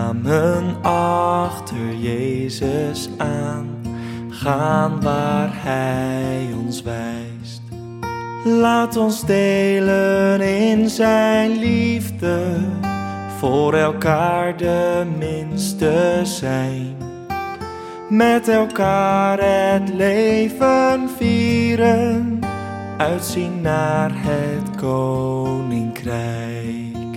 samen achter Jezus aan, gaan waar Hij ons wijst. Laat ons delen in zijn liefde, voor elkaar de minste zijn. Met elkaar het leven vieren, uitzien naar het koninkrijk.